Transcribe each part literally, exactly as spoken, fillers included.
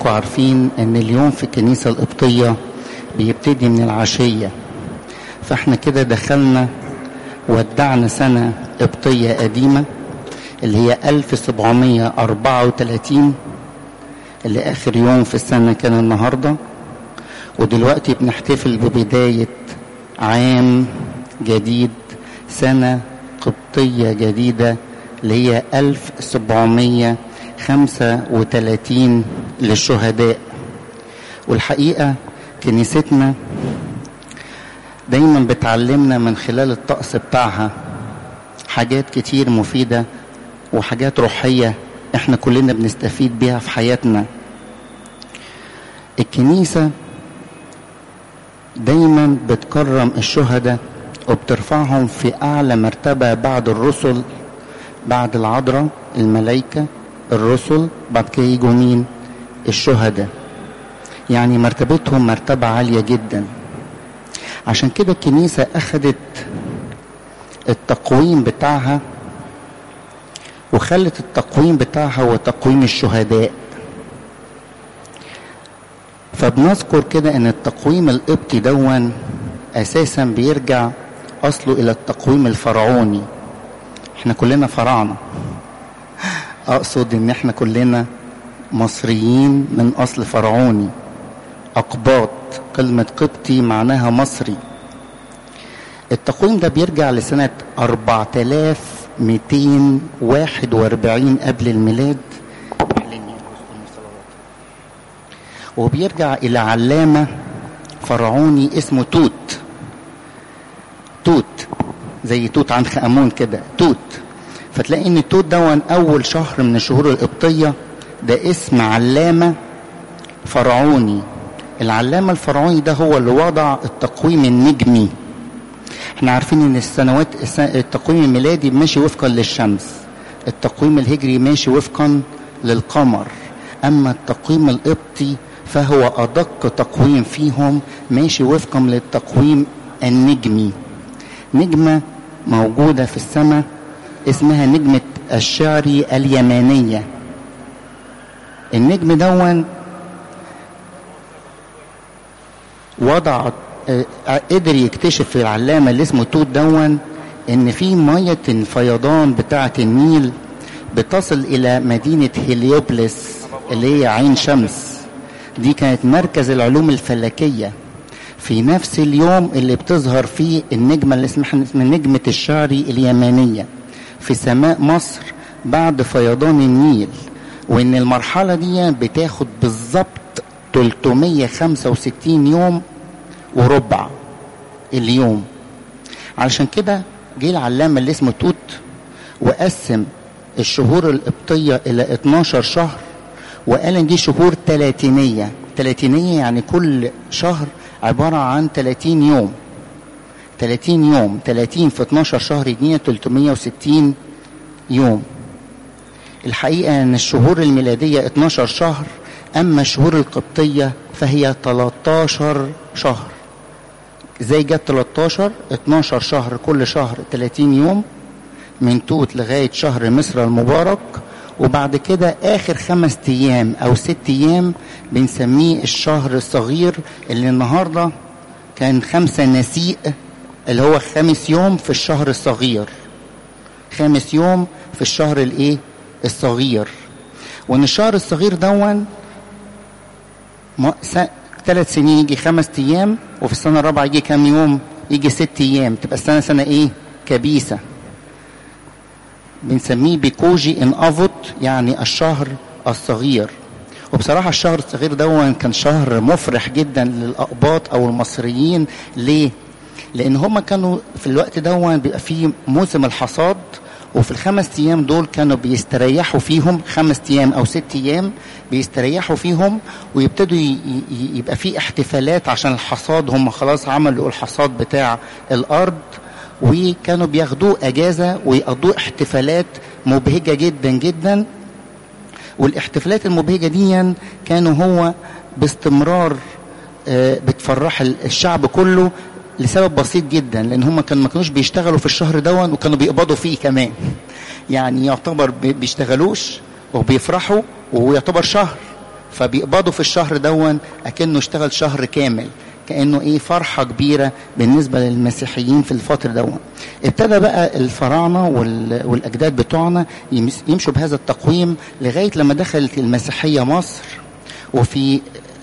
كلكم عارفين ان اليوم في الكنيسة القبطية بيبتدي من العشية، فاحنا كده دخلنا ودعنا سنة قبطية قديمة اللي هي ألف وسبعمية وأربعة وثلاثين، اللي آخر يوم في السنة كان النهاردة، ودلوقتي بنحتفل ببداية عام جديد، سنة قبطية جديدة اللي هي ألف وسبعمية وخمسة وثلاثين للشهداء. والحقيقة كنيستنا دايما بتعلمنا من خلال الطقس بتاعها حاجات كتير مفيدة وحاجات روحية احنا كلنا بنستفيد بيها في حياتنا. الكنيسة دايما بتكرم الشهداء وبترفعهم في أعلى مرتبة بعد الرسل، بعد العذراء الملائكة الرسل، بعد كده يجوا مين؟ الشهداء. يعني مرتبتهم مرتبة عالية جدا. عشان كده الكنيسة أخدت التقويم بتاعها وخلت التقويم بتاعها هو تقويم الشهداء. فبنذكر كده ان التقويم القبطي دون اساسا بيرجع اصله الى التقويم الفرعوني. احنا كلنا فراعنة، اقصد ان احنا كلنا مصريين من اصل فرعوني، اقباط، كلمة قبطي معناها مصري. التقويم ده بيرجع لسنة أربعة آلاف ومئتين وواحد وأربعين قبل الميلاد، وبيرجع إلى علامة فرعوني اسمه توت. توت زي توت عنخ آمون كده، توت. فتلاقي ان توت دون أول شهر من الشهور القبطية ده اسم علامة فرعوني. العلامة الفرعوني ده هو اللي وضع التقويم النجمي. احنا عارفين ان السنوات التقويم الميلادي ماشي وفقا للشمس، التقويم الهجري ماشي وفقا للقمر، اما التقويم القبطي فهو ادق تقويم فيهم ماشي وفقا للتقويم النجمي. نجمة موجودة في السماء اسمها نجمة الشعري اليمانية. النجم دون وضع قدر يكتشف في العلامة اللي اسمه توت دون ان في مية الفيضان بتاعة النيل بتصل الى مدينة هيليوبلس اللي هي عين شمس. دي كانت مركز العلوم الفلكية في نفس اليوم اللي بتظهر فيه النجمة اللي اسمها نجمة الشعري اليمانية في سماء مصر بعد فيضان النيل. وان المرحلة دي بتاخد بالظبط ثلاثمية وخمسة وستين يوم وربع اليوم. علشان كده جه العلامة اللي اسمه توت وقسم الشهور القبطية الى اتناشر شهر، وقال ان دي شهور تلاتينية. تلاتينية يعني كل شهر عبارة عن تلاتين يوم. تلاتين يوم، تلاتين في اتناشر شهر يدينا ثلاثمية وستين يوم. الحقيقة ان الشهور الميلادية اتناشر شهر، اما الشهور القبطية فهي تلتاشر شهر. ازاي جت تلتاشر؟ اتناشر شهر، كل شهر تلاتين يوم من توت لغاية شهر مصر المبارك، وبعد كده اخر خمس ايام او ست ايام بنسميه الشهر الصغير، اللي النهاردة كان خمسة نسيء اللي هو خامس يوم في الشهر الصغير، خامس يوم في الشهر الايه الصغير. وان الشهر الصغير دون ثلاث سنين يجي خمس ايام، وفي السنة الرابعة يجي كام يوم؟ يجي ست ايام، تبقى السنة سنة ايه؟ كبيسة. بنسميه بيكوجي ان افوت، يعني الشهر الصغير. وبصراحة الشهر الصغير دون كان شهر مفرح جدا للأقباط او المصريين. ليه؟ لان هم كانوا في الوقت دون بيبقى فيه موسم الحصاد، وفي الخمس ايام دول كانوا بيستريحوا فيهم، خمس ايام او ست ايام بيستريحوا فيهم، ويبتدوا يبقى فيه احتفالات عشان الحصاد. هم خلاص عملوا الحصاد بتاع الارض، وكانوا بياخدوه اجازة ويقضوا احتفالات مبهجة جدا جدا. والاحتفالات المبهجة دي كانوا هو باستمرار بتفرح الشعب كله لسبب بسيط جدا، لان هم كانوا ما كانوش بيشتغلوا في الشهر دون وكانوا بيقبضوا فيه كمان. يعني يعتبر بيشتغلوش وبيفرحوا، وهو يعتبر شهر فبيقبضوا في الشهر دون اكنه اشتغل شهر كامل، كأنه ايه فرحة كبيرة بالنسبة للمسيحيين في الفترة دون. ابتدى بقى الفراعنة والاجداد بتوعنا يمشوا بهذا التقويم لغاية لما دخلت المسيحية مصر. وفي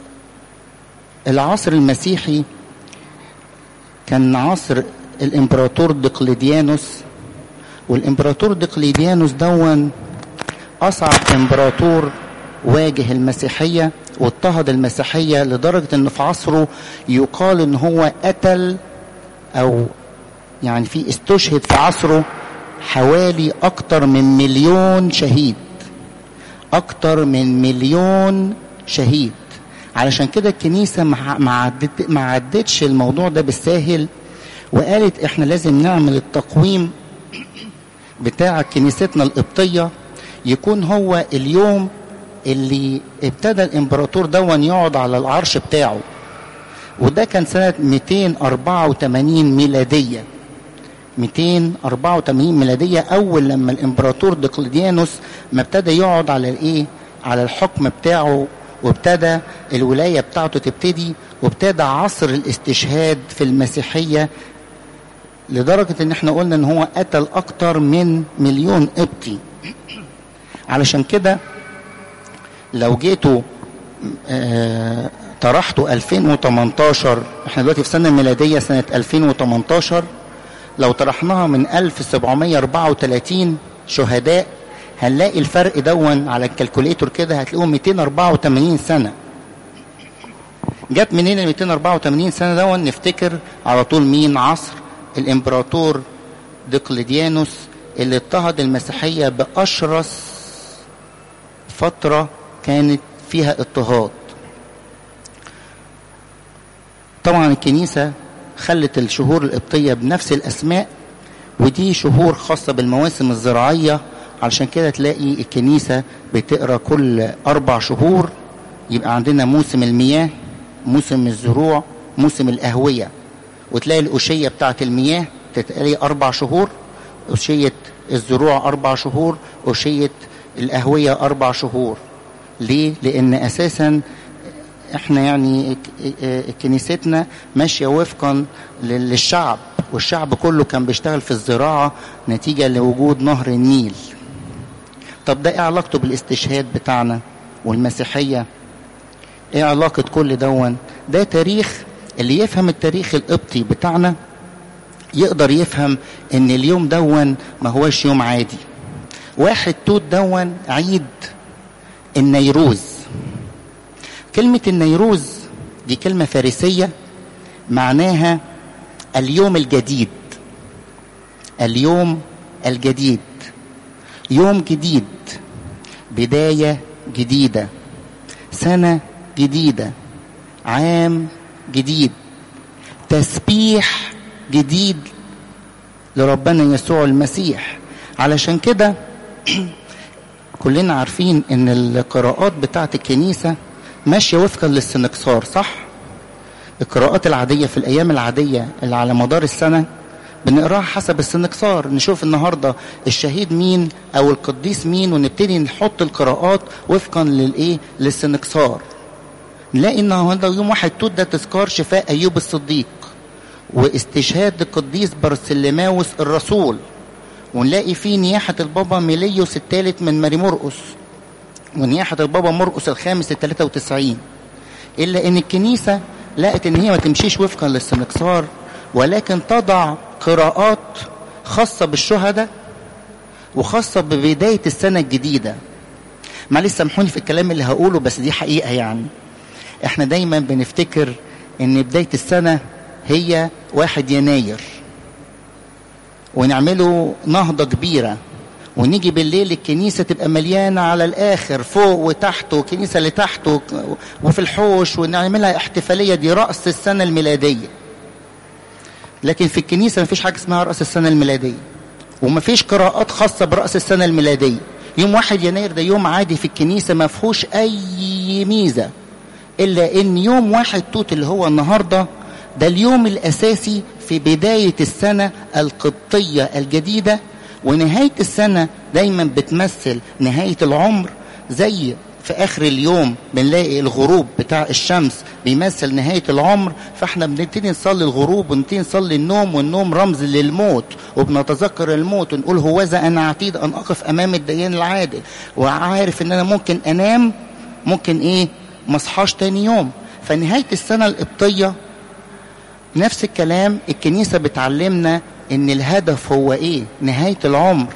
العصر المسيحي كان عصر الامبراطور دقلديانوس، والامبراطور دقلديانوس دون اصعب امبراطور واجه المسيحية واضطهد المسيحية، لدرجة ان في عصره يقال ان هو قتل او يعني في استشهد في عصره حوالي اكتر من مليون شهيد، اكتر من مليون شهيد. علشان كده الكنيسة ما عدتش الموضوع ده بالساهل، وقالت احنا لازم نعمل التقويم بتاع كنيستنا القبطية يكون هو اليوم اللي ابتدى الامبراطور دون يقعد على العرش بتاعه، وده كان سنة مئتين وأربعة وثمانين ميلادية. مئتين وأربعة وثمانين ميلادية اول لما الامبراطور دقلديانوس ما ابتدى يقعد على الايه على الحكم بتاعه، وابتدى الولاية بتاعته تبتدي، وابتدى عصر الاستشهاد في المسيحية، لدرجة ان احنا قلنا ان هو قتل اكتر من مليون قبطي. علشان كده لو جيتوا اه طرحتوا ألفين وتمنتاشر، احنا دلوقتي في سنة ميلادية سنة ألفين وتمنتاشر، لو طرحناها من ألف وسبعمائة وأربعة وثلاثين شهداء هنلاقي الفرق دون على الكالكوليتور كده، هتلاقوه مئتين وأربعة وثمانين سنة. جت منين ال مئتين وأربعة وثمانين سنة دون؟ نفتكر على طول مين؟ عصر الامبراطور دقلديانوس اللي اضطهد المسيحية بأشرس فترة كانت فيها اضطهاد. طبعا الكنيسة خلت الشهور القبطية بنفس الأسماء، ودي شهور خاصة بالمواسم الزراعية. علشان كده تلاقي الكنيسة بتقرأ كل أربع شهور، يبقى عندنا موسم المياه، موسم الزروع، موسم الأهوية. وتلاقي الأشية بتاعت المياه تتقري أربع شهور، أشية الزروع أربع شهور، أشية الأهوية أربع شهور. ليه؟ لأن أساسا احنا يعني كنيستنا ماشية وفقا للشعب، والشعب كله كان بيشتغل في الزراعة نتيجة لوجود نهر النيل. طب ده ايه علاقته بالاستشهاد بتاعنا والمسيحية؟ ايه علاقة كل دون؟ ده تاريخ. اللي يفهم التاريخ القبطي بتاعنا يقدر يفهم ان اليوم دون ما هوش يوم عادي. واحد توت دون عيد النيروز. كلمة النيروز دي كلمة فارسية معناها اليوم الجديد. اليوم الجديد، يوم جديد، بداية جديدة، سنة جديدة، عام جديد، تسبيح جديد لربنا يسوع المسيح. علشان كده كلنا عارفين ان القراءات بتاعت الكنيسة ماشية وفقا للسنكسار، صح؟ القراءات العادية في الأيام العادية اللي على مدار السنة بنقراها حسب السنكسار، نشوف النهاردة الشهيد مين أو القديس مين، ونبتدي نحط القراءات وفقا للإيه؟ للسنكسار. نلاقي النهاردة يوم واحد توت ده تذكار شفاء أيوب الصديق، واستشهاد القديس برسلماوس الرسول، ونلاقي فيه نياحة البابا ميليوس الثالث من ماري مرقس، ونياحة البابا مرقس الخامس الثلاثة وتسعين. إلا إن الكنيسة لقت إن هي ما تمشيش وفقا للسنكسار، ولكن تضع قراءات خاصة بالشهداء وخاصة ببداية السنة الجديدة. معلش سامحوني في الكلام اللي هقوله، بس دي حقيقة. يعني احنا دايما بنفتكر ان بداية السنة هي واحد يناير، ونعمله نهضة كبيرة، ونيجي بالليل الكنيسة تبقى مليانة على الآخر، فوق وتحت، وكنيسة لتحت وفي الحوش، ونعملها احتفالية. دي رأس السنة الميلادية. لكن في الكنيسة مفيش حاجة اسمها رأس السنة الميلادية، ومفيش قراءات خاصة برأس السنة الميلادية. يوم واحد يناير ده يوم عادي في الكنيسة، ما فيهوش أي ميزة، إلا إن يوم واحد توت اللي هو النهاردة ده اليوم الأساسي في بداية السنة القبطية الجديدة. ونهاية السنة دايما بتمثل نهاية العمر، زي في آخر اليوم بنلاقي الغروب بتاع الشمس بيمثل نهاية العمر، فاحنا بنبتدي نصلي الغروب ونبتدي نصلي النوم، والنوم رمز للموت، وبنتذكر الموت ونقول هوذا أنا عتيد أن أقف أمام الديان العادل، وعارف إن أنا ممكن أنام، ممكن إيه مصحاش تاني يوم. فنهاية السنة القبطية نفس الكلام، الكنيسة بتعلمنا إن الهدف هو إيه؟ نهاية العمر.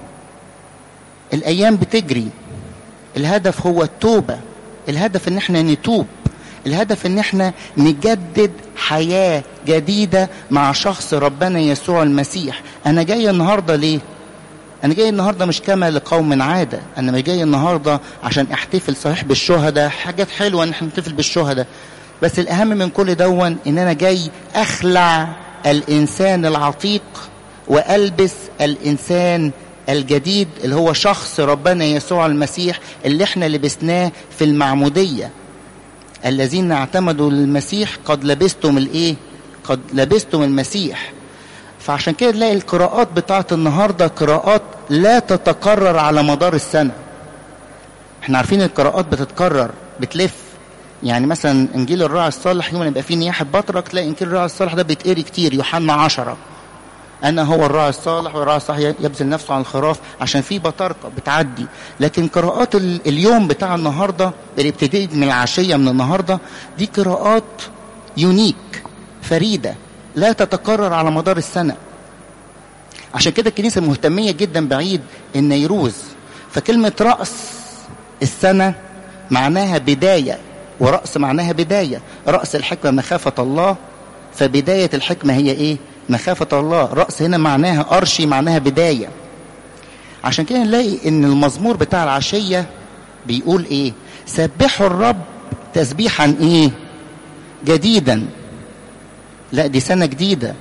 الأيام بتجري، الهدف هو التوبة، الهدف ان احنا نتوب، الهدف ان احنا نجدد حياة جديدة مع شخص ربنا يسوع المسيح. انا جاي النهاردة ليه؟ انا جاي النهاردة مش كما لقوم عادة، انا مش جاي النهاردة عشان احتفل صحيح بالشهداء، حاجات حلوة ان احنا نحتفل بالشهداء، بس الاهم من كل دون ان انا جاي اخلع الانسان العتيق والبس الانسان الجديد اللي هو شخص ربنا يسوع المسيح اللي احنا لبسناه في المعمودية. الذين اعتمدوا للمسيح قد لبستم الايه؟ قد لبستم المسيح. فعشان كده تلاقي القراءات بتاعت النهاردة قراءات لا تتكرر على مدار السنة. احنا عارفين القراءات بتتكرر بتلف، يعني مثلا انجيل الراعي الصالح يوم يبقى فيه نياحة بطرك تلاقي انجيل الراعي الصالح ده بيتقري كتير، يوحنا عشرة أنا هو الراعي الصالح، والراعي الصالح يبذل نفسه عن الخراف، عشان في بطارقة بتعدي. لكن قراءات اليوم بتاع النهاردة اللي ابتديت من العشية من النهاردة دي قراءات يونيك فريدة لا تتكرر على مدار السنة. عشان كده الكنيسة مهتمية جدا بعيد النيروز. فكلمة رأس السنة معناها بداية، ورأس معناها بداية. رأس الحكمة مخافة الله، فبداية الحكمة هي ايه؟ مخافة الله. رأس هنا معناها أرشي، معناها بداية. عشان كده نلاقي ان المزمور بتاع العشية بيقول ايه؟ سبحوا الرب تسبيحا ايه؟ جديدا. لا دي سنة جديدة،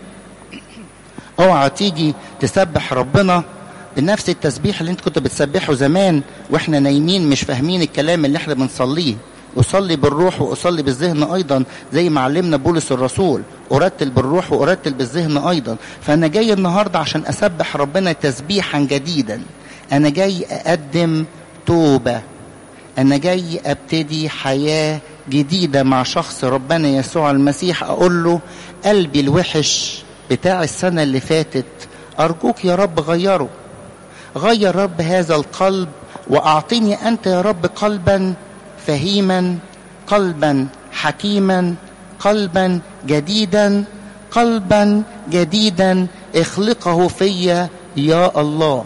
اوعى تيجي تسبح ربنا بنفس التسبيح اللي انت كنت بتسبحه زمان واحنا نايمين مش فاهمين الكلام اللي احنا بنصليه. أصلي بالروح وأصلي بالذهن أيضا، زي ما علمنا بولس الرسول، أرتل بالروح وأرتل بالذهن أيضا. فأنا جاي النهاردة عشان أسبح ربنا تسبيحا جديدا. أنا جاي أقدم توبة، أنا جاي أبتدي حياة جديدة مع شخص ربنا يسوع المسيح. أقول له قلبي الوحش بتاع السنة اللي فاتت أرجوك يا رب غيره، غير رب هذا القلب، وأعطيني أنت يا رب قلبا فهيما، قلبا حكيما، قلبا جديدا، قلبا جديدا اخلقه فيا يا الله.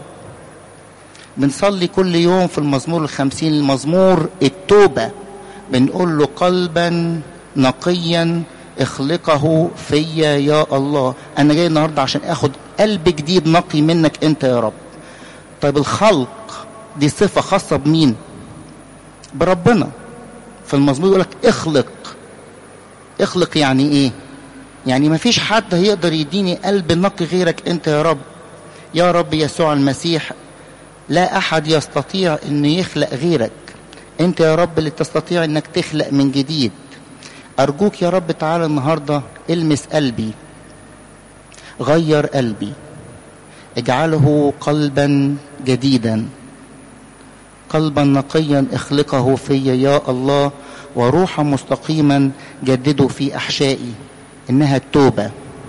بنصلي كل يوم في المزمور الخمسين المزمور التوبة، بنقول له قلبا نقيا اخلقه فيا يا الله. انا جاي النهاردة عشان اخد قلب جديد نقي منك انت يا رب. طيب الخلق دي صفة خاصة بمين؟ بربنا. في المزمور يقول لك اخلق. اخلق يعني ايه؟ يعني ما فيش حد هيقدر يديني قلب نقي غيرك انت يا رب. يا رب يسوع المسيح لا احد يستطيع ان يخلق غيرك، انت يا رب اللي تستطيع انك تخلق من جديد. ارجوك يا رب تعالى النهاردة المس قلبي، غير قلبي، اجعله قلبا جديدا، قلبا نقيا اخلقه فيا يا الله، وروحا مستقيما جدده في احشائي. انها التوبة،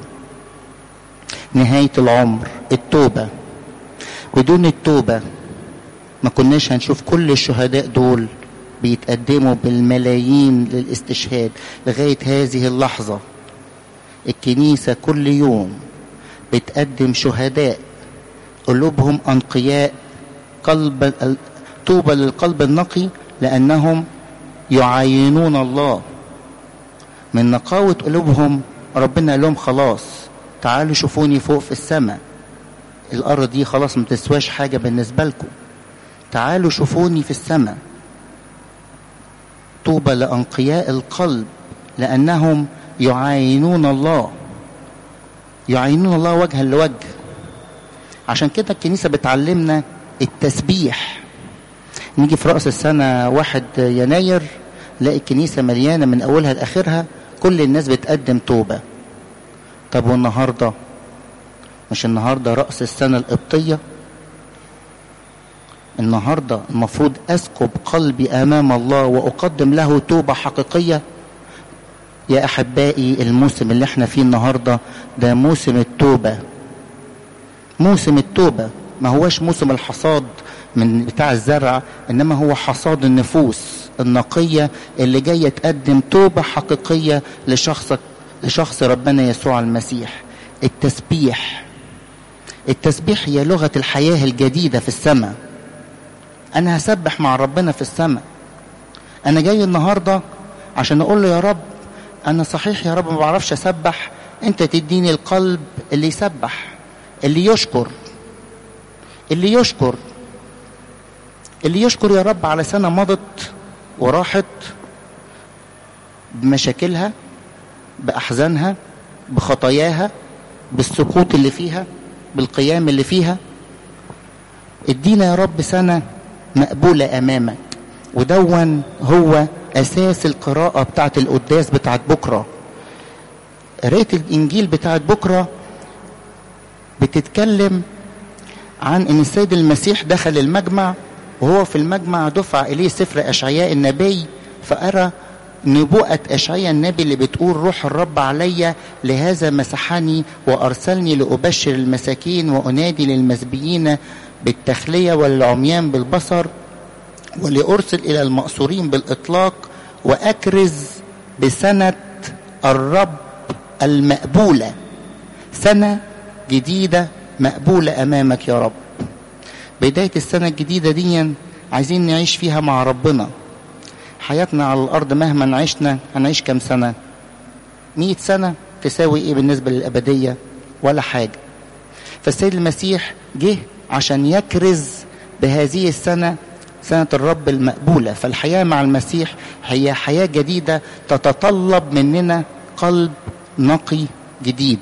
نهاية العمر التوبة. بدون التوبة ما كناش هنشوف كل الشهداء دول بيتقدموا بالملايين للاستشهاد. لغاية هذه اللحظة الكنيسة كل يوم بتقدم شهداء قلوبهم أنقياء، قلب طوبى للقلب النقي لأنهم يعاينون الله. من نقاوة قلوبهم ربنا قال لهم خلاص تعالوا شوفوني فوق في السماء، الأرض دي خلاص ما تسواش حاجة بالنسبة لكم، تعالوا شوفوني في السماء. طوبى لأنقياء القلب لأنهم يعاينون الله، يعاينون الله وجها لوجه. عشان كده الكنيسة بتعلمنا التسبيح. نيجي في رأس السنة واحد يناير نلاقي الكنيسة مليانة من أولها لآخرها كل الناس بتقدم توبة. طب والنهاردة؟ مش النهاردة رأس السنة القبطية؟ النهاردة المفروض أسكب قلبي أمام الله وأقدم له توبة حقيقية. يا أحبائي، الموسم اللي احنا فيه النهاردة ده موسم التوبة، موسم التوبة، ما هوش موسم الحصاد من بتاع الزرع، إنما هو حصاد النفوس النقية اللي جاية تقدم توبة حقيقية لشخصك، لشخص ربنا يسوع المسيح. التسبيح، التسبيح هي لغة الحياة الجديدة في السماء. أنا هسبح مع ربنا في السماء. أنا جاي النهاردة عشان أقول له يا رب أنا صحيح يا رب ما بعرفش أسبح، أنت تديني القلب اللي يسبح، اللي يشكر، اللي يشكر اللي يشكر يا رب على سنة مضت وراحت بمشاكلها، بأحزانها، بخطاياها، بالسقوط اللي فيها، بالقيام اللي فيها. ادينا يا رب سنة مقبولة أمامك. ودون هو أساس القراءة بتاعت القداس بتاعت بكرة. قراءة الإنجيل بتاعت بكرة بتتكلم عن أن السيد المسيح دخل المجمع، وهو في المجمع دفع إليه سفر أشعياء النبي، فأرى نبوءة أشعياء النبي اللي بتقول روح الرب علي لهذا مسحني وأرسلني لأبشر المساكين وأنادي للمسبيين بالتخلية والعميان بالبصر ولأرسل إلى المأسورين بالإطلاق وأكرز بسنة الرب المقبولة. سنة جديدة مقبولة أمامك يا رب. بداية السنة الجديدة دي عايزين نعيش فيها مع ربنا. حياتنا على الأرض مهما عشنا هنعيش كم سنة؟ مئة سنة تساوي إيه بالنسبة للأبدية؟ ولا حاجة. فالسيد المسيح جه عشان يكرز بهذه السنة، سنة الرب المقبولة. فالحياة مع المسيح هي حياة جديدة تتطلب مننا قلب نقي جديد.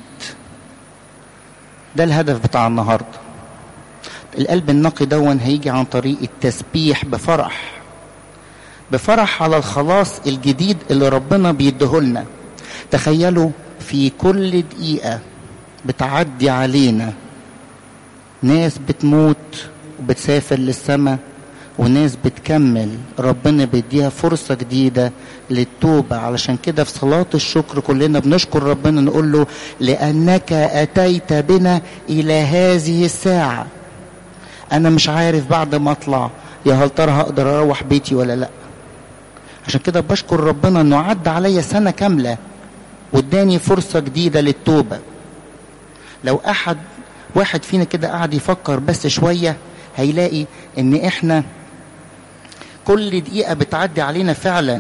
ده الهدف بتاع النهاردة. القلب النقي دون هيجي عن طريق التسبيح بفرح، بفرح على الخلاص الجديد اللي ربنا بيديهولنا. تخيلوا في كل دقيقة بتعدي علينا ناس بتموت وبتسافر للسماء، وناس بتكمل ربنا بيديها فرصة جديدة للتوبة. علشان كده في صلاة الشكر كلنا بنشكر ربنا، نقول له لأنك أتيت بنا إلى هذه الساعة. أنا مش عارف بعد ما أطلع يا هل ترى هقدر أروح بيتي ولا لأ. عشان كده بشكر ربنا أنه عدى عليا سنة كاملة واداني فرصة جديدة للتوبة. لو أحد واحد فينا كده قاعد يفكر بس شوية هيلاقي ان احنا كل دقيقة بتعدي علينا فعلا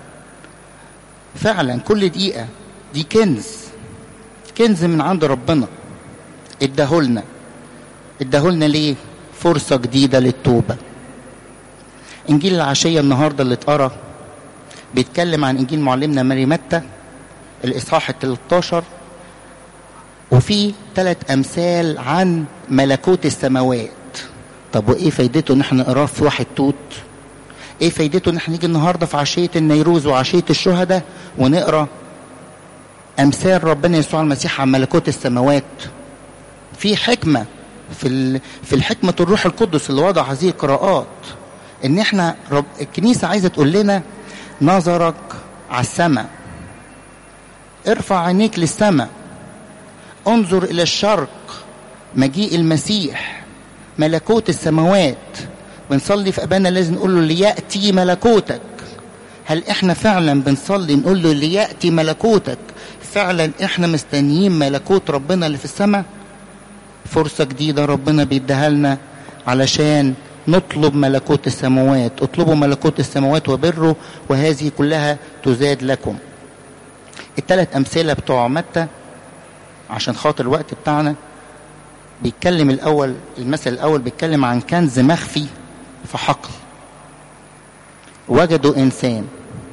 فعلا كل دقيقة دي كنز، كنز من عند ربنا اداهولنا. اداهولنا ليه؟ فرصة جديدة للتوبة. انجيل العشية النهاردة اللي اتقرا بيتكلم عن انجيل معلمنا ماري متى الاصحاح الثالث عشر، وفي ثلاث امثال عن ملكوت السماوات. طب وايه فايدته ان احنا نقراه في واحد توت؟ ايه فايدته ان احنا نيجي النهارده في عشيه النيروز وعشيه الشهداء ونقرا امثال ربنا يسوع المسيح عن ملكوت السماوات؟ في حكمه في في الحكمه الروح القدس اللي وضع هذه القراءات، ان احنا رب الكنيسه عايزه تقول لنا نظرك على السماء، ارفع عينيك للسماء، انظر الى الشرق، مجيء المسيح، ملكوت السماوات. بنصلي في أبانا لازم نقول له ليأتي ملكوتك. هل احنا فعلا بنصلي نقول له ليأتي ملكوتك؟ فعلا احنا مستنيين ملكوت ربنا اللي في السماء؟ فرصة جديدة ربنا بيديها لنا علشان نطلب ملكوت السماوات. اطلبوا ملكوت السماوات وبره وهذه كلها تزاد لكم. الثلاث أمثلة بتوع متى عشان خاطر الوقت بتاعنا، بيتكلم الأول، المثل الأول بيتكلم عن كنز مخفي في حقل. وجدوا إنسان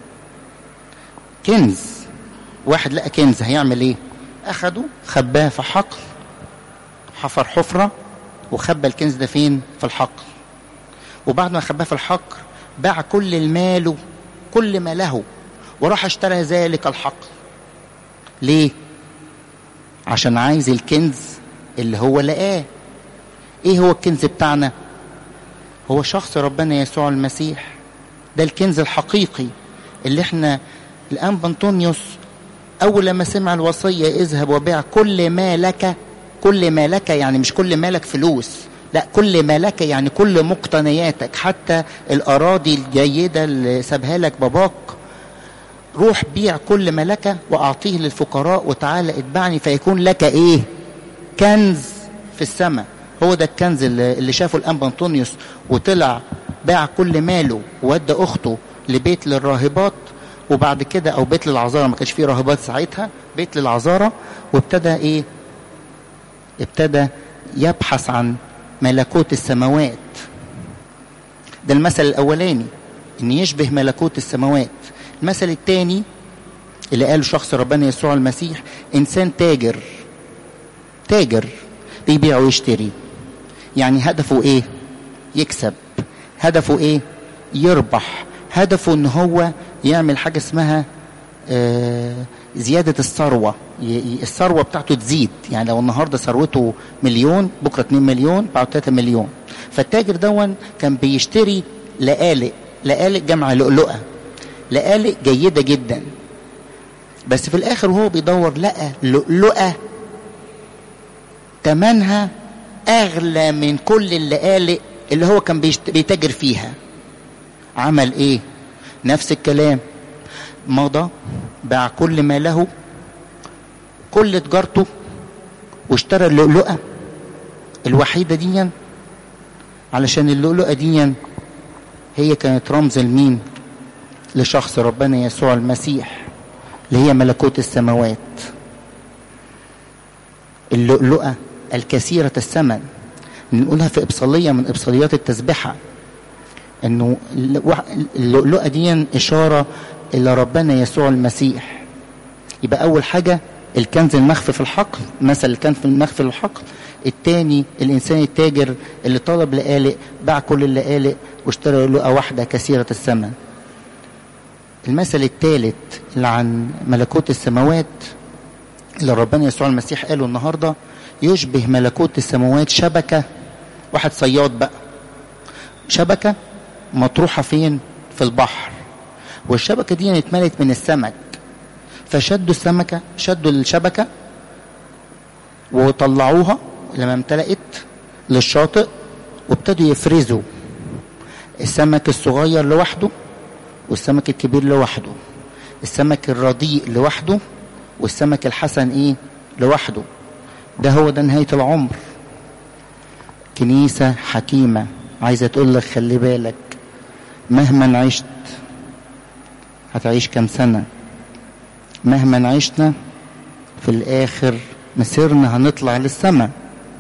كنز، واحد لقى كنز، هيعمل إيه؟ أخده خباه في حقل، حفر حفرة وخبى الكنز ده فين؟ في الحقل. وبعد ما خباه في الحقل باع كل المال كل ما له وراح اشترى ذلك الحقل. ليه؟ عشان عايز الكنز اللي هو لقاه. ايه هو الكنز بتاعنا؟ هو شخص ربنا يسوع المسيح. ده الكنز الحقيقي اللي احنا الآن أنطونيوس أول لما سمع الوصية اذهب وبيع كل ما لك، كل ما لك يعني مش كل ما لك فلوس، لا كل ما لك يعني كل مقتنياتك، حتى الأراضي الجيدة اللي سابها لك باباك، روح بيع كل ما لك وأعطيه للفقراء وتعالى اتبعني فيكون لك إيه؟ كنز في السماء. هو ده الكنز اللي شافه الأنبا أنطونيوس، وطلع باع كل ماله وودى أخته لبيت للراهبات، وبعد كده أو بيت للعذارى، ما كانش فيه راهبات ساعتها، بيت للعذارى، وابتدى إيه؟ ابتدى يبحث عن ملكوت السماوات. ده المثل الأولاني، إن يشبه ملكوت السماوات. المثل الثاني اللي قاله شخص ربنا يسوع المسيح، إنسان تاجر تاجر بيبيع ويشتري. يعني هدفه إيه؟ يكسب. هدفه إيه؟ يربح. هدفه إن هو يعمل حاجة اسمها آه زيادة الثروة، الثروة بتاعته تزيد. يعني لو النهاردة ثروته مليون، بكرة اتنين مليون، بعد تلاتة مليون. فالتاجر دون كان بيشتري لآلئ، لآلئ جمع لؤلؤة، لآلئ جيدة جدا. بس في الآخر وهو بيدور لقى لؤلؤة تمنها أغلى من كل اللآلئ اللي هو كان بيتاجر فيها. عمل إيه؟ نفس الكلام، مضى باع كل ما له، كل تجارته، واشترى اللؤلؤة الوحيدة دي، علشان اللؤلؤة دي هي كانت رمز لمين؟ لشخص ربنا يسوع المسيح، اللي هي ملكوت السماوات. اللؤلؤة الكثيرة الثمن، نقولها في إبصالية من إبصاليات التسبحة، إنه اللؤلؤة دي إشارة إلى ربنا يسوع المسيح. يبقى أول حاجة الكنز المخفي في الحقل، مثل الكنز المخفي في الحقل. الثاني الإنسان التاجر اللي طلب لآلئ، باع كل اللآلئ واشترى لؤلؤة واحدة كثيرة الثمن. المثل الثالث اللي عن ملكوت السماوات اللي ربنا يسوع المسيح قاله النهاردة، يشبه ملكوت السماوات شبكة. واحد صياد بقى، شبكة مطروحة فين؟ في البحر، والشبكة دي اتملت من السمك، فشدوا السمكة، شدوا الشبكة وطلعوها لما امتلأت للشاطئ، وابتدوا يفرزوا السمك الصغير لوحده والسمك الكبير لوحده، السمك الرديء لوحده والسمك الحسن ايه لوحده. ده هو ده نهاية العمر. كنيسة حكيمة عايزة تقول لك خلي بالك، مهما عشت هتعيش كم سنة، مهما عشنا في الآخر مسيرنا هنطلع للسماء.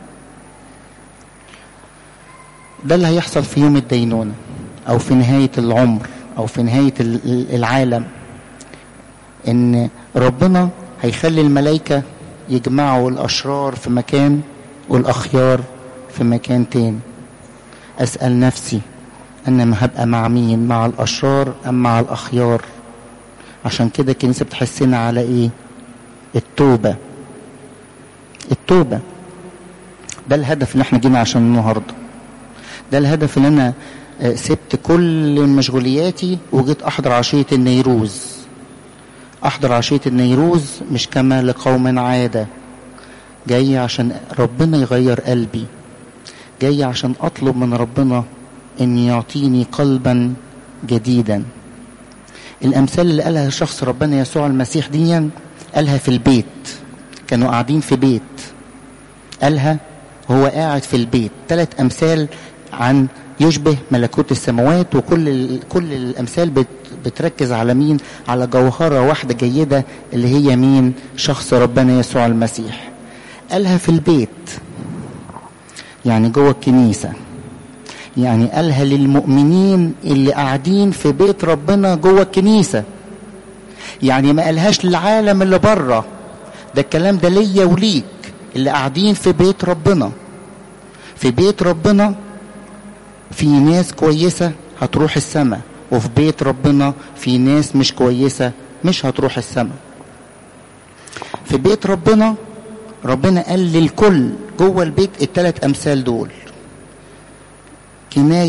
ده اللي هيحصل في يوم الدينونة أو في نهاية العمر أو في نهاية العالم، إن ربنا هيخلي الملائكة يجمعوا الأشرار في مكان والأخيار في مكان تاني. أسأل نفسي أنا ما هبقى مع مين؟ مع الأشرار أم مع الأخيار؟ عشان كده الكنيسة بتحسنا على إيه؟ التوبة. التوبة ده الهدف اللي احنا جينا عشان النهاردة. ده الهدف اللي أنا سبت كل مشغولياتي وجيت أحضر عشية النيروز. أحضر عشية النيروز مش كما لقوم عادة، جاي عشان ربنا يغير قلبي، جاي عشان أطلب من ربنا أن يعطيني قلبا جديدا. الأمثال اللي قالها شخص ربنا يسوع المسيح دي قالها في البيت، كانوا قاعدين في بيت، قالها هو قاعد في البيت. ثلاث أمثال عن يشبه ملكوت السماوات، وكل كل الأمثال بت بتركز على مين؟ على جوهرة واحدة جيدة اللي هي مين؟ شخص ربنا يسوع المسيح. قالها في البيت يعني جوه الكنيسة، يعني قالها للمؤمنين اللي قاعدين في بيت ربنا جوه الكنيسة، يعني ما قالهاش للعالم اللي بره. ده الكلام ده ليا وليك اللي قاعدين في بيت ربنا. في بيت ربنا في ناس كويسة هتروح السماء، وفي بيت ربنا في ناس مش كويسة مش هتروح السماء. في بيت ربنا ربنا قال للكل جوه البيت الثلاث أمثال دول، كناية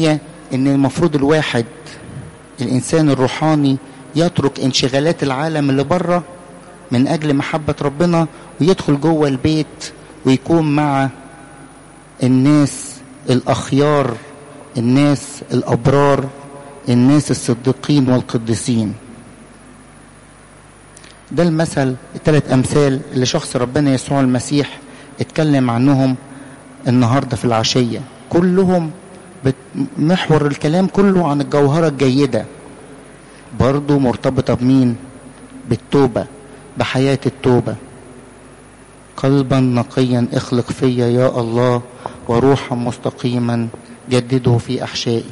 ان المفروض الواحد الانسان الروحاني يترك انشغالات العالم اللي بره من اجل محبة ربنا، ويدخل جوه البيت ويكون مع الناس الاخيار، الناس الابرار، الناس الصديقين والقديسين. ده المثل، الثلاث امثال اللي شخص ربنا يسوع المسيح اتكلم عنهم النهارده في العشية، كلهم محور الكلام كله عن الجوهرة الجيدة، برضو مرتبطة بمين؟ بالتوبة، بحياة التوبة. قلبا نقيا اخلق فيا يا الله، وروحا مستقيما جدده في احشائي.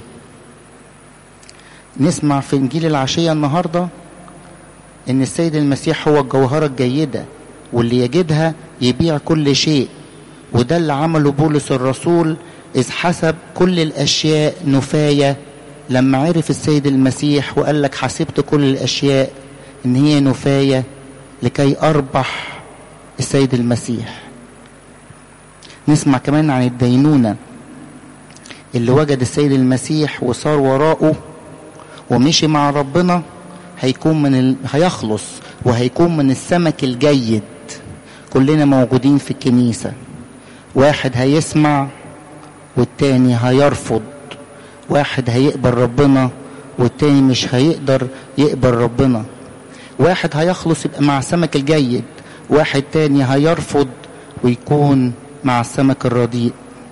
نسمع في انجيل العشية النهاردة ان السيد المسيح هو الجوهرة الجيدة، واللي يجدها يبيع كل شيء. وده اللي عمله بولس الرسول إذ حسب كل الأشياء نفاية، لما عرف السيد المسيح وقال لك حسبت كل الأشياء إن هي نفاية لكي أربح السيد المسيح. نسمع كمان عن الدينونة اللي وجد السيد المسيح وصار وراءه ومشي مع ربنا، هيكون من ال... هيخلص وهيكون من السمك الجيد. كلنا موجودين في الكنيسة، واحد هيسمع والتاني هيرفض، واحد هيقبل ربنا والتاني مش هيقدر يقبل ربنا، واحد هيخلص يبقى مع السمك الجيد، واحد تاني هيرفض ويكون مع السمك الرديء.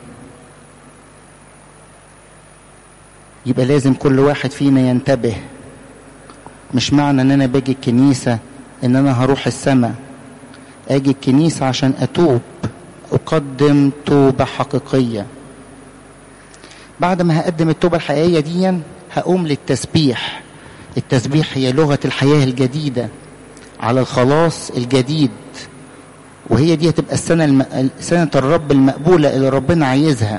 يبقى لازم كل واحد فينا ينتبه. مش معنى ان انا باجي الكنيسة ان انا هروح السماء. اجي الكنيسة عشان اتوب، اقدم توبة حقيقية. بعد ما هقدم التوبة الحقيقية دي هقوم للتسبيح. التسبيح هي لغة الحياة الجديدة على الخلاص الجديد، وهي دي هتبقى السنة الم... سنة الرب المقبولة اللي ربنا عايزها.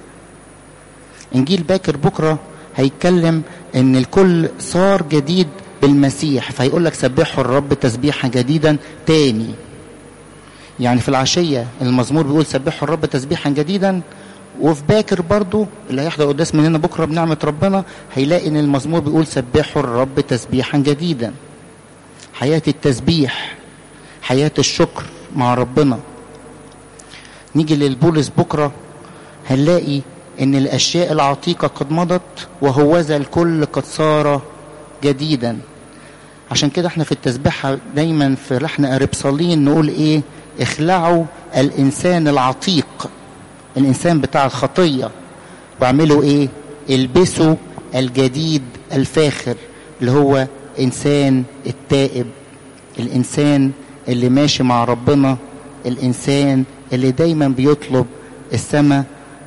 انجيل باكر بكرة هيتكلم ان الكل صار جديد بالمسيح، فهيقول لك سبحوا الرب تسبيحا جديدا تاني. يعني في العشية المزمور بيقول سبحوا الرب تسبيحا جديدا، وفي باكر برضو اللي هيحضر قداس مننا بكرة بنعمة ربنا هيلاقي ان المزمور بيقول سبحوا الرب تسبيحا جديدا. حياة التسبيح، حياة الشكر مع ربنا. نيجي للبولس بكرة هنلاقي ان الاشياء العتيقة قد مضت وهوذا الكل قد صار جديدا. عشان كده احنا في التسبيحة دايما في لحن أربصالين نقول ايه؟ اخلعوا الانسان العتيق، الانسان بتاع الخطية، واعملوا ايه؟ البسوا الجديد الفاخر اللي هو انسان التائب، الانسان اللي ماشي مع ربنا، الانسان اللي دايما بيطلب السماء.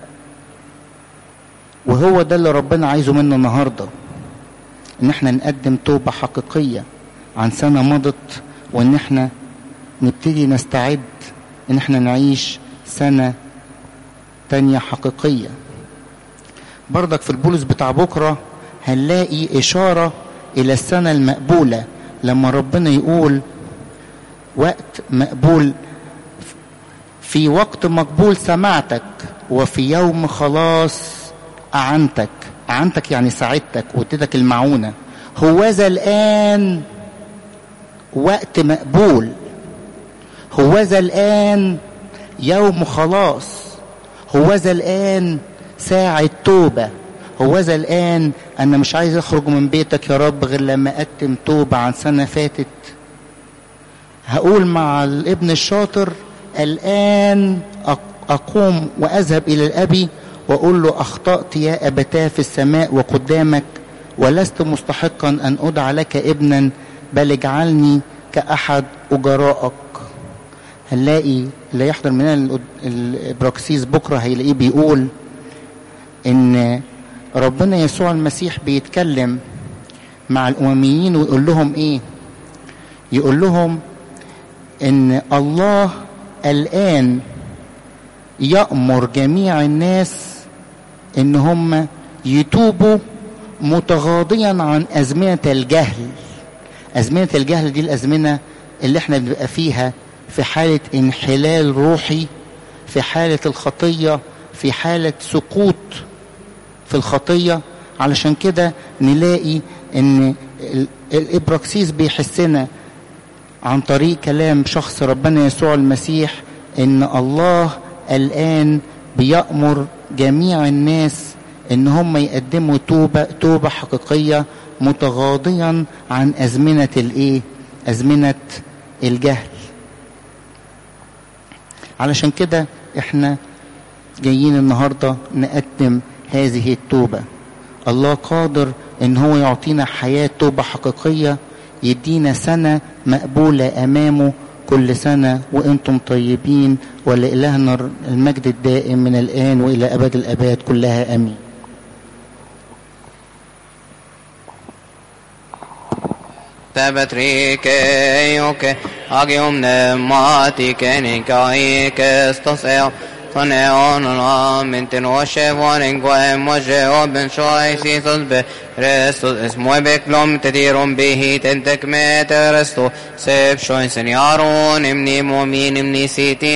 وهو ده اللي ربنا عايزه منا النهاردة، ان احنا نقدم توبة حقيقية عن سنة مضت، وان احنا نبتدي نستعد ان احنا نعيش سنة تانية حقيقية. برضك في البولس بتاع بكرة هنلاقي اشارة الى السنة المقبولة، لما ربنا يقول وقت مقبول، في وقت مقبول سمعتك وفي يوم خلاص أعنتك. أعنتك يعني ساعدتك واديتك المعونة. هوذا الآن وقت مقبول، هوذا الآن يوم خلاص، هوذا الآن ساعة توبة، هوذا الآن أنا مش عايز أخرج من بيتك يا رب غير لما أقدم توبة عن سنة فاتت. هقول مع الابن الشاطر الآن أقوم وأذهب إلى الأبي وأقول له أخطأت يا أبتاه في السماء وقدامك، ولست مستحقا أن أدعى لك ابنا، بل اجعلني كأحد أجرائك. هنلاقي اللي يحضر مننا البراكسيس بكرة هيلاقيه بيقول إن ربنا يسوع المسيح بيتكلم مع الأمميين ويقول لهم إيه؟ يقول لهم إن الله الآن يأمر جميع الناس إن هم يتوبوا متغاضيا عن أزمنة الجهل. أزمنة الجهل دي الأزمنة اللي احنا بنبقى فيها في حالة انحلال روحي، في حالة الخطية، في حالة سقوط في الخطية. علشان كده نلاقي ان الابراكسيس بيحسنا عن طريق كلام شخص ربنا يسوع المسيح ان الله الآن بيأمر جميع الناس ان هم يقدموا توبة توبة حقيقية متغاضيا عن أزمنة الايه أزمنة الجهل. علشان كده احنا جايين النهاردة نقدم هذه التوبة. الله قادر ان هو يعطينا حياة توبة حقيقية، يدينا سنة مقبولة امامه كل سنة وانتم طيبين، ولإلهنا المجد الدائم من الآن وإلى أبد الأباد كلها امين. Tabatrike agium pneumatike nikaike staseo Faneon mentin washe warning guem washe oben shoy sisos be restos es muebek blom tedirum bihi tentek meteresto sep shoy senyaron imni momin imni sitin